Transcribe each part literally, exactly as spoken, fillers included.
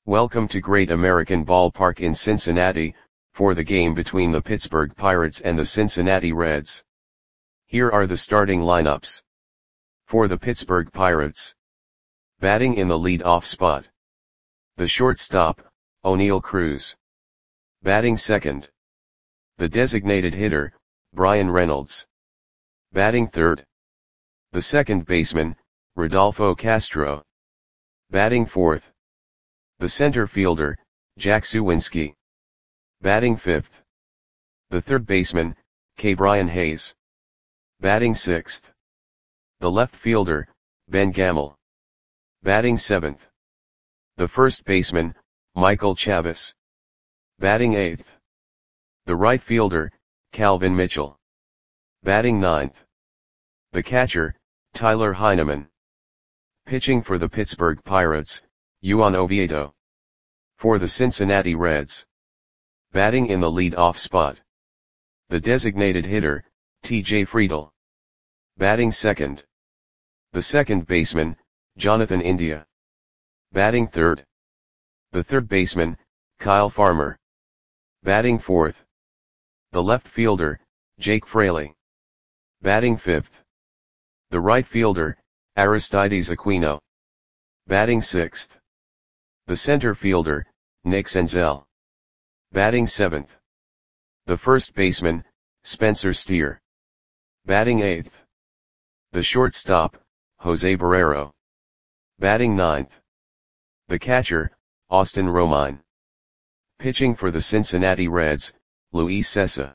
Welcome to Great American Ballpark in Cincinnati, for the game between the Pittsburgh Pirates and the Cincinnati Reds. Here are the starting lineups. For the Pittsburgh Pirates. Batting in the lead-off spot. The shortstop, Oneil Cruz. Batting second. The designated hitter, Bryan Reynolds. Batting third. The second baseman, Rodolfo Castro. Batting fourth. The center fielder, Jack Suwinski. Batting fifth. The third baseman, Ke'Bryan Hayes. Batting sixth. The left fielder, Ben Gamel. Batting seventh. The first baseman, Michael Chavis. Batting eighth. The right fielder, Calvin Mitchell. Batting ninth. The catcher, Tyler Heineman. Pitching for the Pittsburgh Pirates, Juan Oviedo. For the Cincinnati Reds. Batting in the lead-off spot. The designated hitter, T J Friedl. Batting second. The second baseman, Jonathan India. Batting third. The third baseman, Kyle Farmer. Batting fourth. The left fielder, Jake Fraley. Batting fifth. The right fielder, Aristides Aquino. Batting sixth. The center fielder, Nick Senzel. Batting seventh. The first baseman, Spencer Steer. Batting eighth. The shortstop, Jose Barrero. Batting ninth. The catcher, Austin Romine. Pitching for the Cincinnati Reds, Luis Cessa.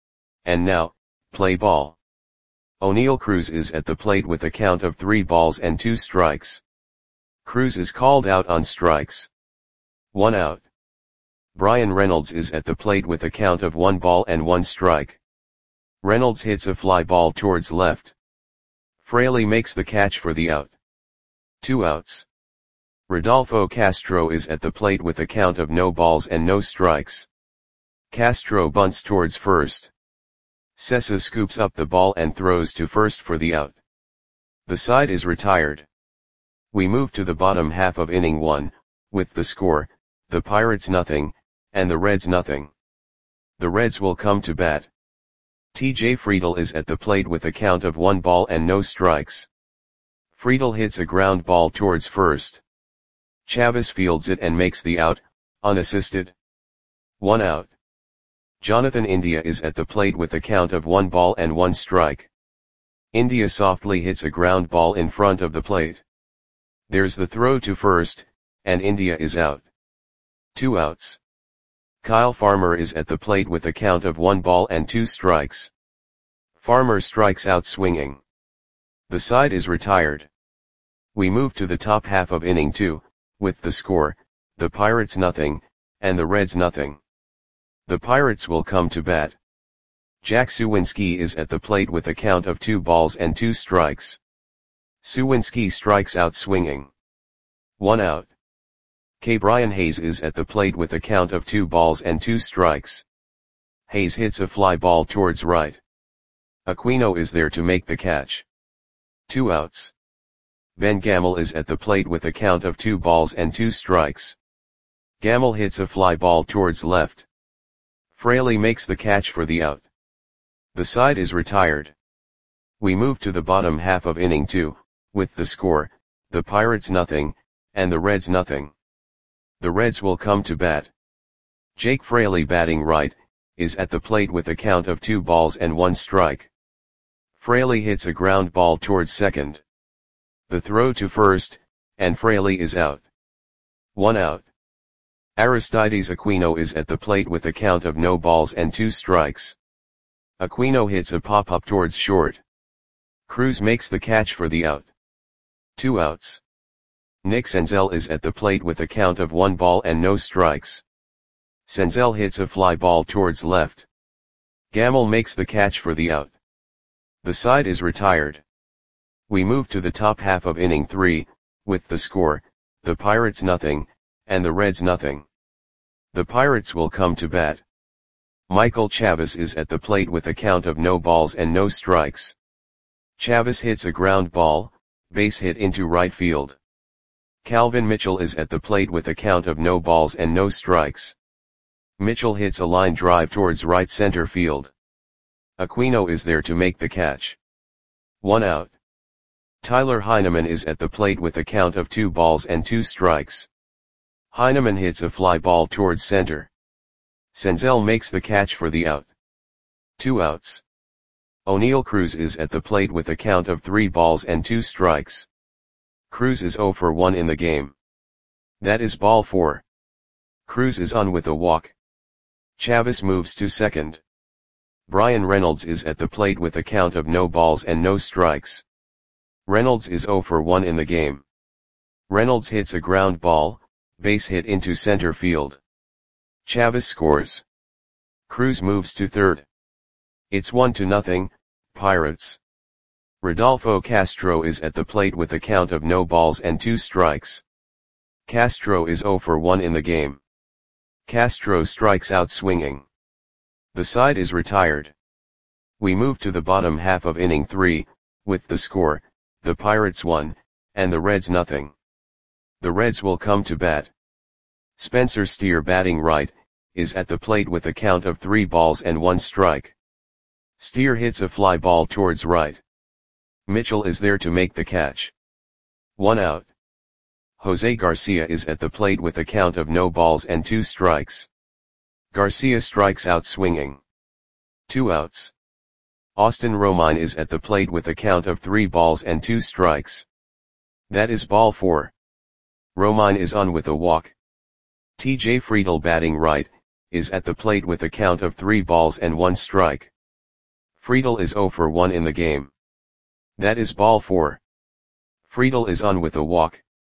And now, play ball. Oneil Cruz is at the plate with a count of three balls and two strikes. Cruz is called out on strikes. One out. Bryan Reynolds is at the plate with a count of one ball and one strike. Reynolds hits a fly ball towards left. Fraley makes the catch for the out. Two outs. Rodolfo Castro is at the plate with a count of no balls and no strikes. Castro bunts towards first. Cessa scoops up the ball and throws to first for the out. The side is retired. We move to the bottom half of inning one, with the score, the Pirates nothing, and the Reds nothing. The Reds will come to bat. T J Friedl is at the plate with a count of one ball and no strikes. Friedl hits a ground ball towards first. Chavis fields it and makes the out, unassisted. One out. Jonathan India is at the plate with a count of one ball and one strike. India softly hits a ground ball in front of the plate. There's the throw to first, and India is out. Two outs. Kyle Farmer is at the plate with a count of one ball and two strikes. Farmer strikes out swinging. The side is retired. We move to the top half of inning two, with the score, the Pirates nothing, and the Reds nothing. The Pirates will come to bat. Jack Suwinski is at the plate with a count of two balls and two strikes. Suwinski strikes out swinging. One out. Ke'Bryan Hayes is at the plate with a count of two balls and two strikes. Hayes hits a fly ball towards right. Aquino is there to make the catch. Two outs. Ben Gamel is at the plate with a count of two balls and two strikes. Gamel hits a fly ball towards left. Fraley makes the catch for the out. The side is retired. We move to the bottom half of inning two, with the score, the Pirates nothing, and the Reds nothing. The Reds will come to bat. Jake Fraley batting right, is at the plate with a count of two balls and one strike. Fraley hits a ground ball towards second. The throw to first, and Fraley is out. One out. Aristides Aquino is at the plate with a count of no balls and two strikes. Aquino hits a pop-up towards short. Cruz makes the catch for the out. Two outs. Nick Senzel is at the plate with a count of one ball and no strikes. Senzel hits a fly ball towards left. Gamel makes the catch for the out. The side is retired. We move to the top half of inning three, with the score, the Pirates nothing, and the Reds nothing. The Pirates will come to bat. Michael Chavis is at the plate with a count of no balls and no strikes. Chavis hits a ground ball, base hit into right field. Calvin Mitchell is at the plate with a count of no balls and no strikes. Mitchell hits a line drive towards right center field. Aquino is there to make the catch. One out. Tyler Heineman is at the plate with a count of two balls and two strikes. Heineman hits a fly ball towards center. Senzel makes the catch for the out. Two outs. O'Neal Cruz is at the plate with a count of three balls and two strikes. Cruz is zero for one in the game. That is ball four. Cruz is on with a walk. Chavis moves to second. Brian Reynolds is at the plate with a count of no balls and no strikes. Reynolds is zero for one in the game. Reynolds hits a ground ball, base hit into center field. Chavis scores. Cruz moves to third. It's one to nothing, Pirates. Rodolfo Castro is at the plate with a count of no balls and two strikes. Castro is zero for one in the game. Castro strikes out swinging. The side is retired. We move to the bottom half of inning three, with the score, the Pirates one, and the Reds nothing. The Reds will come to bat. Spencer Steer, batting right, is at the plate with a count of three balls and one strike. Steer hits a fly ball towards right. Mitchell is there to make the catch. One out. Jose Garcia is at the plate with a count of no balls and two strikes. Garcia strikes out swinging. Two outs. Austin Romine is at the plate with a count of three balls and two strikes. That is ball four. Romine is on with a walk. T J Friedl, batting right, is at the plate with a count of three balls and one strike. Friedl is zero for one in the game. That is ball four. Friedl is on with a walk.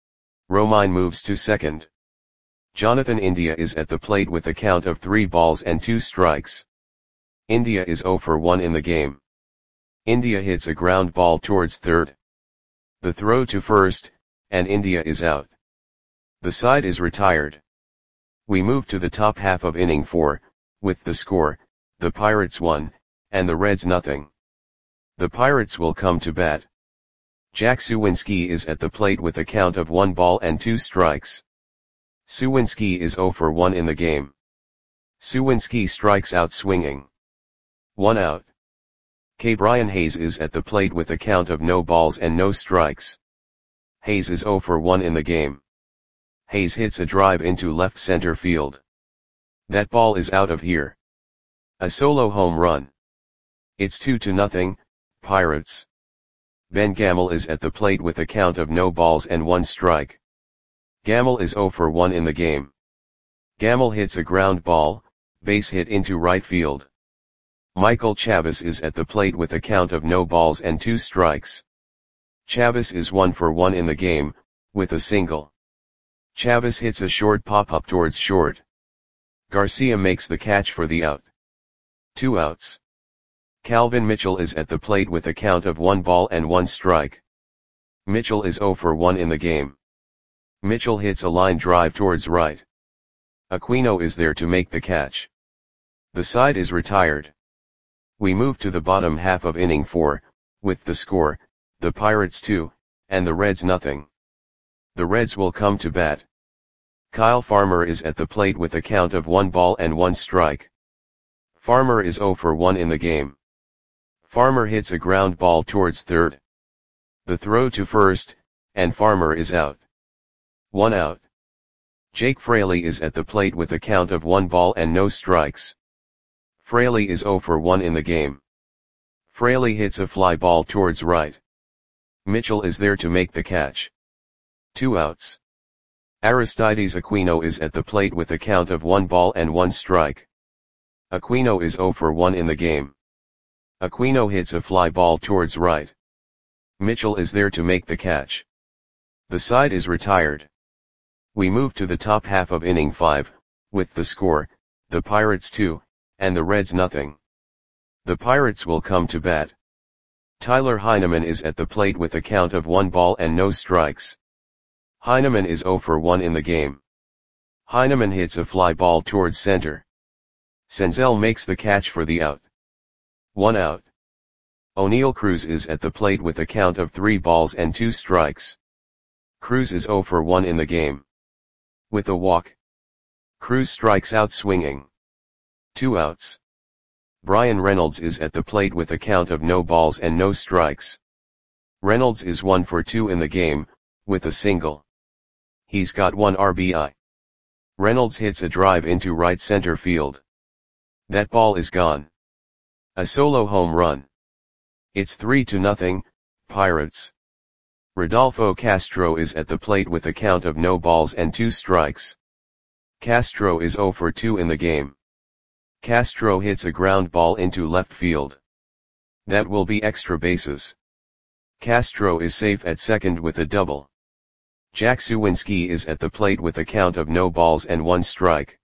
Romine moves to second. Jonathan India is at the plate with a count of three balls and two strikes. India is zero for one in the game. India hits a ground ball towards third. The throw to first, and India is out. The side is retired. We move to the top half of inning four, with the score, the Pirates one, and the Reds nothing. The Pirates will come to bat. Jack Suwinski is at the plate with a count of one ball and two strikes. Suwinski is zero for one in the game. Suwinski strikes out swinging. One out. K. Brian Hayes is at the plate with a count of no balls and no strikes. Hayes is zero for one in the game. Hayes hits a drive into left center field. That ball is out of here. A solo home run. It's two to nothing, Pirates. Ben Gamel is at the plate with a count of no balls and one strike. Gamel is zero for one in the game. Gamel hits a ground ball, base hit into right field. Michael Chavis is at the plate with a count of no balls and two strikes. Chavis is one for one in the game, with a single. Chavis hits a short pop-up towards short. Garcia makes the catch for the out. Two outs. Calvin Mitchell is at the plate with a count of one ball and one strike. Mitchell is zero for one in the game. Mitchell hits a line drive towards right. Aquino is there to make the catch. The side is retired. We move to the bottom half of inning four, with the score, the Pirates two, and the Reds nothing. The Reds will come to bat. Kyle Farmer is at the plate with a count of one ball and one strike. Farmer is zero for one in the game. Farmer hits a ground ball towards third. The throw to first, and Farmer is out. One out. Jake Fraley is at the plate with a count of one ball and no strikes. Fraley is zero for one in the game. Fraley hits a fly ball towards right. Mitchell is there to make the catch. Two outs. Aristides Aquino is at the plate with a count of one ball and one strike. Aquino is zero for one in the game. Aquino hits a fly ball towards right. Mitchell is there to make the catch. The side is retired. We move to the top half of inning five, with the score, the Pirates two, and the Reds nothing. The Pirates will come to bat. Tyler Heineman is at the plate with a count of one ball and no strikes. Heineman is zero for one in the game. Heineman hits a fly ball towards center. Senzel makes the catch for the out. One out. O'Neal Cruz is at the plate with a count of three balls and two strikes. Cruz is zero for one in the game. With a walk, Cruz strikes out swinging. Two outs. Bryan Reynolds is at the plate with a count of no balls and no strikes. Reynolds is one for two in the game, with a single. He's got one R B I. Reynolds hits a drive into right center field. That ball is gone. A solo home run. It's three to nothing, Pirates. Rodolfo Castro is at the plate with a count of no balls and two strikes. Castro is zero for two in the game. Castro hits a ground ball into left field. That will be extra bases. Castro is safe at second with a double. Jack Suwinski is at the plate with a count of no balls and one strike.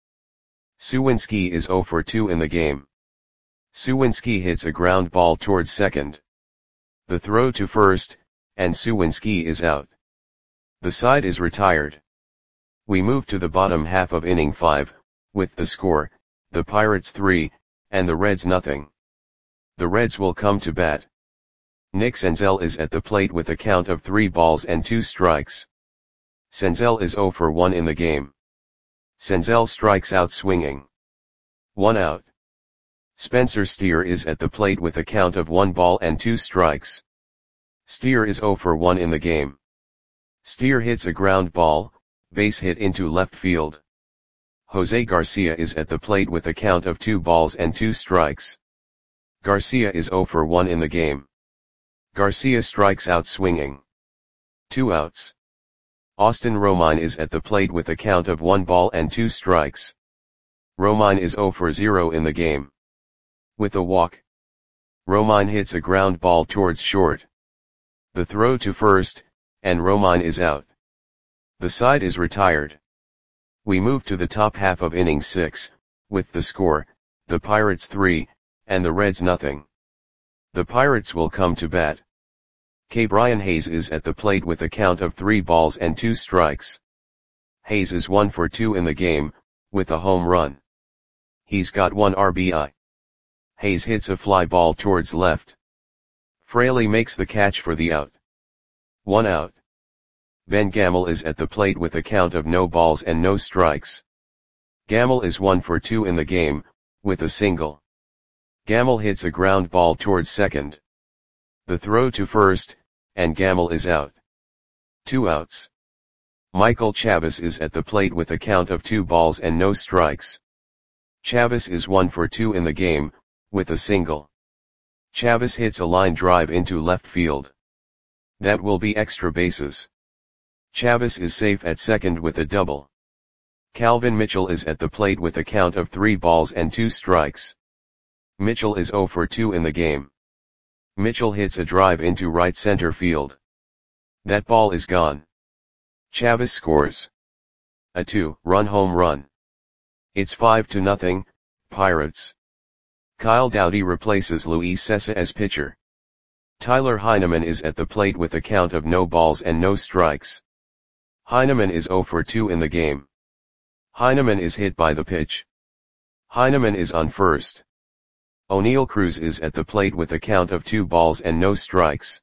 Suwinski is zero for two in the game. Suwinski hits a ground ball towards second. The throw to first, and Suwinski is out. The side is retired. We move to the bottom half of inning five, with the score, the Pirates three, and the Reds nothing. The Reds will come to bat. Nick Senzel is at the plate with a count of three balls and two strikes. Senzel is zero for one in the game. Senzel strikes out swinging. One out. Spencer Steer is at the plate with a count of one ball and two strikes. Steer is zero for one in the game. Steer hits a ground ball, base hit into left field. Jose Garcia is at the plate with a count of two balls and two strikes. Garcia is zero for one in the game. Garcia strikes out swinging. Two outs. Austin Romine is at the plate with a count of one ball and two strikes. Romine is zero for zero in the game. With a walk, Romine hits a ground ball towards short. The throw to first, and Romine is out. The side is retired. We move to the top half of inning six, with the score, the Pirates three, and the Reds nothing. The Pirates will come to bat. K. Brian Hayes is at the plate with a count of three balls and two strikes. Hayes is one for two in the game, with a home run. He's got one R B I. Hayes hits a fly ball towards left. Fraley makes the catch for the out. One out. Ben Gamel is at the plate with a count of no balls and no strikes. Gamel is one for two in the game, with a single. Gamel hits a ground ball towards second. The throw to first, and Gamel is out. Two outs. Michael Chavis is at the plate with a count of two balls and no strikes. Chavis is one for two in the game, with a single. Chavis hits a line drive into left field. That will be extra bases. Chavis is safe at second with a double. Calvin Mitchell is at the plate with a count of three balls and two strikes. Mitchell is zero for two in the game. Mitchell hits a drive into right center field. That ball is gone. Chavis scores a two-run home run. It's five to nothing, Pirates. Kyle Dowdy replaces Luis Cessa as pitcher. Tyler Heineman is at the plate with a count of no balls and no strikes. Heineman is zero for two in the game. Heineman is hit by the pitch. Heineman is on first. O'Neal Cruz is at the plate with a count of two balls and no strikes.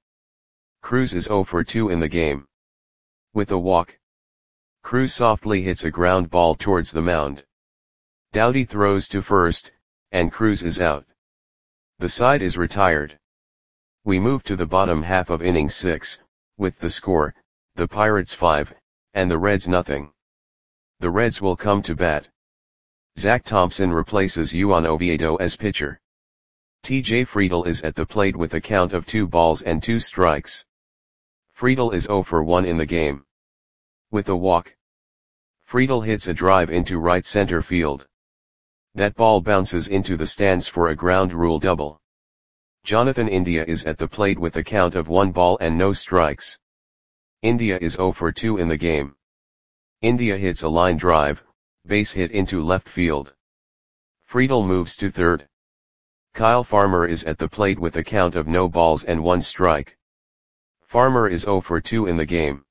Cruz is zero for two in the game. With a walk, Cruz softly hits a ground ball towards the mound. Dowdy throws to first, and Cruz is out. The side is retired. We move to the bottom half of inning six, with the score, the Pirates five, and the Reds nothing. The Reds will come to bat. Zach Thompson replaces Juan Oviedo as pitcher. T J Friedel is at the plate with a count of two balls and two strikes. Friedel is zero for one in the game. With a walk, Friedel hits a drive into right center field. That ball bounces into the stands for a ground rule double. Jonathan India is at the plate with a count of one ball and no strikes. India is zero for two in the game. India hits a line drive, base hit into left field. Friedel moves to third. Kyle Farmer is at the plate with a count of no balls and one strike. Farmer is zero for two in the game.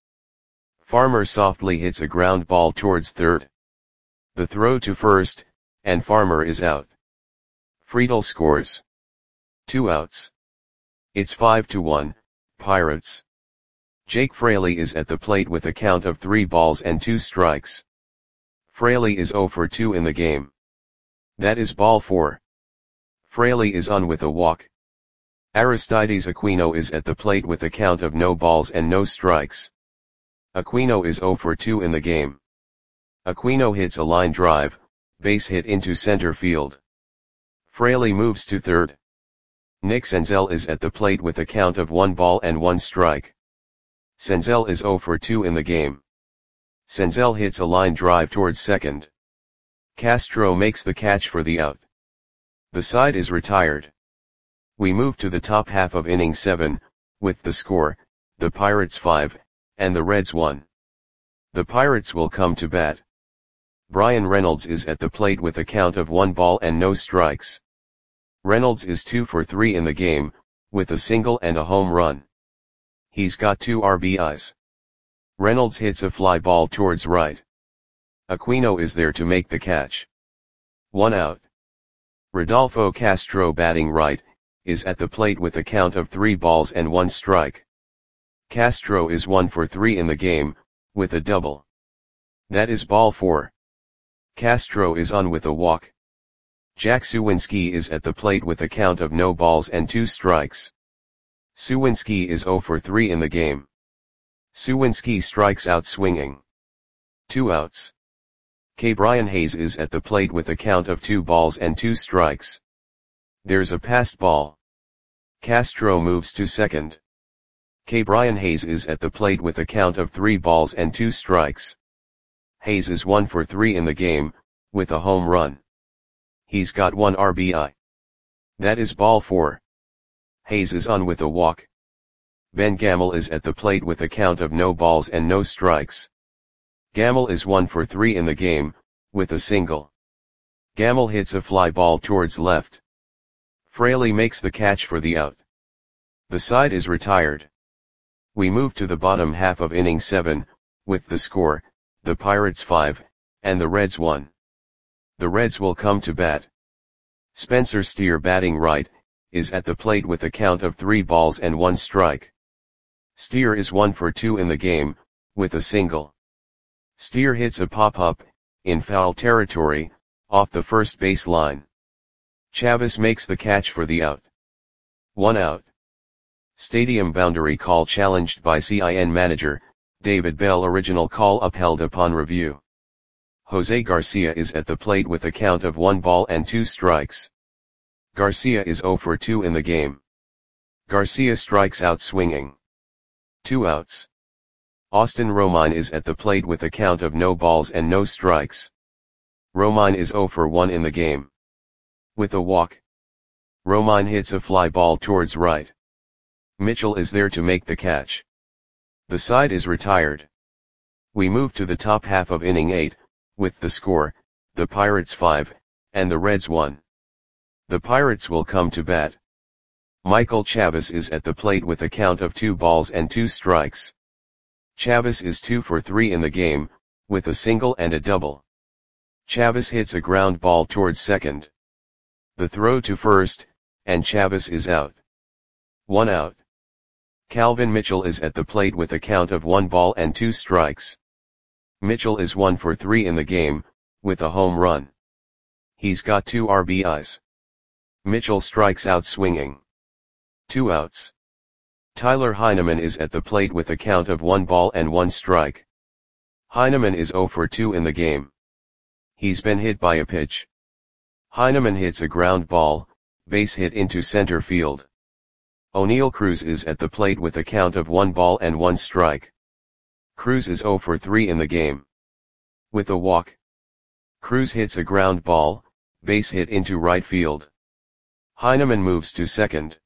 Farmer softly hits a ground ball towards third. The throw to first, and Farmer is out. Friedel scores two outs. It's five to one, Pirates. Jake Fraley is at the plate with a count of three balls and two strikes. Fraley is zero for two in the game. That is ball four. Fraley is on with a walk. Aristides Aquino is at the plate with a count of no balls and no strikes. Aquino is zero for two in the game. Aquino hits a line drive, base hit into center field. Fraley moves to third. Nick Senzel is at the plate with a count of one ball and one strike. Senzel is zero for two in the game. Senzel hits a line drive towards second. Castro makes the catch for the out. The side is retired. We move to the top half of inning seven, with the score, the Pirates five, and the Reds one. The Pirates will come to bat. Bryan Reynolds is at the plate with a count of one ball and no strikes. Reynolds is two for three in the game, with a single and a home run. He's got two R B Is. Reynolds hits a fly ball towards right. Aquino is there to make the catch. One out. Rodolfo Castro, batting right, is at the plate with a count of three balls and one strike. Castro is one for three in the game, with a double. That is ball four. Castro is on with a walk. Jack Suwinski is at the plate with a count of no balls and two strikes. Suwinski is zero for three in the game. Suwinski strikes out swinging. Two outs. K. Brian Hayes is at the plate with a count of two balls and two strikes. There's a passed ball. Castro moves to second. K. Brian Hayes is at the plate with a count of three balls and two strikes. Hayes is one for three in the game, with a home run. He's got one R B I. That is ball four. Hayes is on with a walk. Ben Gamel is at the plate with a count of no balls and no strikes. Gamel is one for three in the game, with a single. Gamel hits a fly ball towards left. Fraley makes the catch for the out. The side is retired. We move to the bottom half of inning seven, with the score, the Pirates five, and the Reds one. The Reds will come to bat. Spencer Steer, batting right, is at the plate with a count of three balls and one strike. Steer is one for two in the game, with a single. Steer hits a pop-up, in foul territory, off the first base line. Chavis makes the catch for the out. One out. Stadium boundary call challenged by C I N manager, David Bell. Original call upheld upon review. Jose Garcia is at the plate with a count of one ball and two strikes. Garcia is zero for two in the game. Garcia strikes out swinging. Two outs. Austin Romine is at the plate with a count of no balls and no strikes. Romine is zero for one in the game. With a walk. Romine hits a fly ball towards right. Mitchell is there to make the catch. The side is retired. We move to the top half of inning eight, with the score, the Pirates five, and the Reds one. The Pirates will come to bat. Michael Chavis is at the plate with a count of two balls and two strikes. Chavis is two for three in the game, with a single and a double. Chavis hits a ground ball towards second. The throw to first, and Chavis is out. One out. Calvin Mitchell is at the plate with a count of one ball and two strikes. Mitchell is one for three in the game, with a home run. He's got two R B Is. Mitchell strikes out swinging. Two outs. Tyler Heineman is at the plate with a count of one ball and one strike. Heineman is zero for two in the game. He's been hit by a pitch. Heineman hits a ground ball, base hit into center field. O'Neal Cruz is at the plate with a count of one ball and one strike. Cruz is zero for three in the game. With a walk. Cruz hits a ground ball, base hit into right field. Heineman moves to second.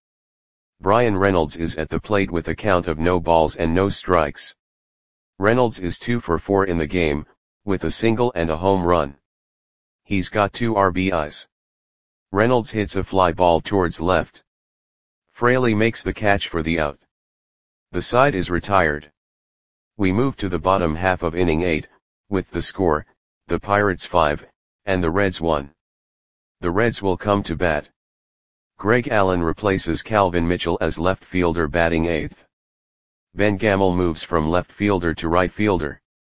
Bryan Reynolds is at the plate with a count of no balls and no strikes. Reynolds is two for four in the game, with a single and a home run. He's got two R B Is. Reynolds hits a fly ball towards left. Fraley makes the catch for the out. The side is retired. We move to the bottom half of inning eight, with the score, the Pirates five, and the Reds one. The Reds will come to bat. Greg Allen replaces Calvin Mitchell as left fielder, batting eighth. Ben Gamel moves from left fielder to right fielder.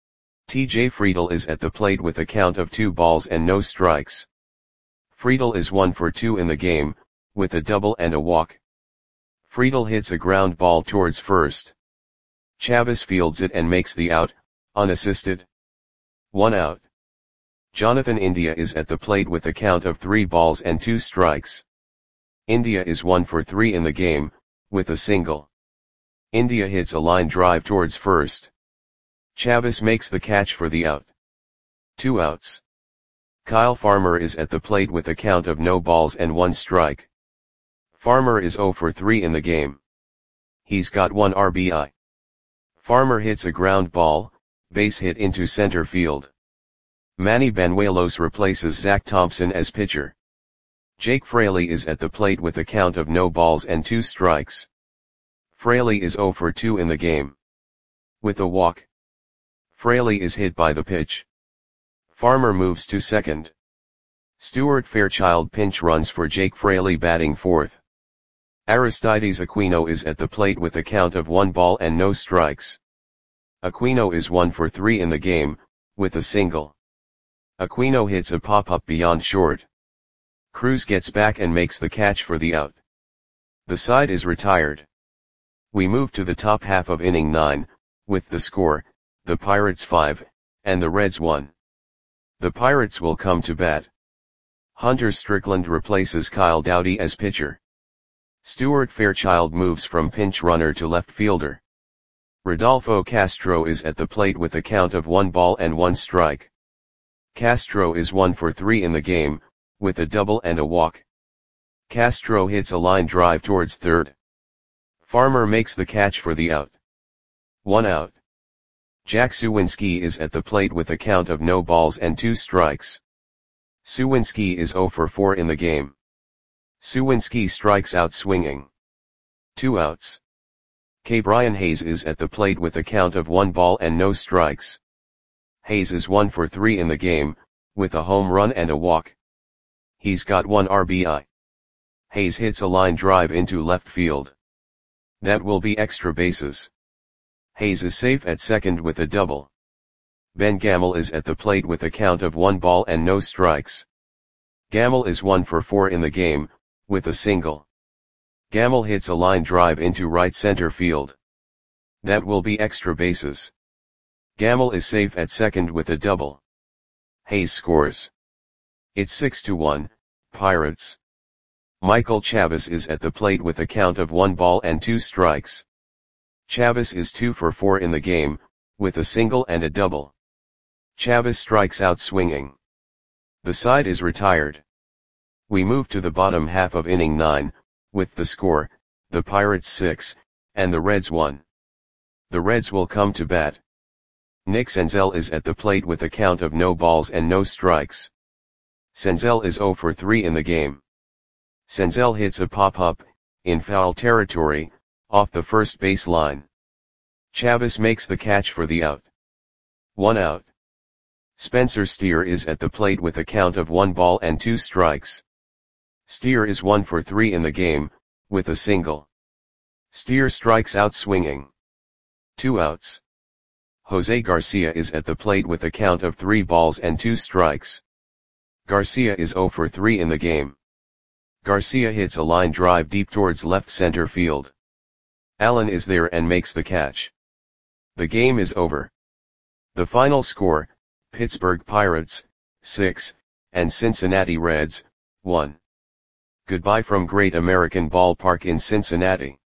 T J Friedl is at the plate with a count of two balls and no strikes. Friedl is one for two in the game, with a double and a walk. Friedl hits a ground ball towards first. Chavis fields it and makes the out, unassisted. One out. Jonathan India is at the plate with a count of three balls and two strikes. India is one for three in the game, with a single. India hits a line drive towards first. Chavis makes the catch for the out. Two outs. Kyle Farmer is at the plate with a count of no balls and one strike. Farmer is zero for three in the game. He's got one R B I. Farmer hits a ground ball, base hit into center field. Manny Banuelos replaces Zach Thompson as pitcher. Jake Fraley is at the plate with a count of no balls and two strikes. Fraley is zero for two in the game. With a walk. Fraley is hit by the pitch. Farmer moves to second. Stuart Fairchild pinch runs for Jake Fraley batting fourth. Aristides Aquino is at the plate with a count of one ball and no strikes. Aquino is one for three in the game, with a single. Aquino hits a pop-up beyond short. Cruz gets back and makes the catch for the out. The side is retired. We move to the top half of inning nine, with the score, the Pirates five, and the Reds one. The Pirates will come to bat. Hunter Strickland replaces Kyle Dowdy as pitcher. Stuart Fairchild moves from pinch runner to left fielder. Rodolfo Castro is at the plate with a count of one ball and one strike. Castro is one for three in the game, with a double and a walk. Castro hits a line drive towards third. Farmer makes the catch for the out. One out. Jack Suwinski is at the plate with a count of no balls and two strikes. Suwinski is zero for four in the game. Suwinski strikes out swinging. Two outs. K. Brian Hayes is at the plate with a count of one ball and no strikes. Hayes is one for three in the game, with a home run and a walk. He's got one R B I. Hayes hits a line drive into left field. That will be extra bases. Hayes is safe at second with a double. Ben Gamel is at the plate with a count of one ball and no strikes. Gamel is one for four in the game, with a single. Gamel hits a line drive into right center field. That will be extra bases. Gamel is safe at second with a double. Hayes scores. It's six to one, Pirates. Michael Chavis is at the plate with a count of one ball and two strikes. Chavis is two for four in the game, with a single and a double. Chavis strikes out swinging. The side is retired. We move to the bottom half of inning nine, with the score, the Pirates six, and the Reds one. The Reds will come to bat. Nick Senzel is at the plate with a count of no balls and no strikes. Senzel is zero for three in the game. Senzel hits a pop-up, in foul territory, off the first base line. Chavis makes the catch for the out. One out. Spencer Steer is at the plate with a count of one ball and two strikes. Steer is one for three in the game, with a single. Steer strikes out swinging. Two outs. Jose Garcia is at the plate with a count of three balls and two strikes. Garcia is zero for three in the game. Garcia hits a line drive deep towards left center field. Allen is there and makes the catch. The game is over. The final score, Pittsburgh Pirates, six, and Cincinnati Reds, one. Goodbye from Great American Ballpark in Cincinnati.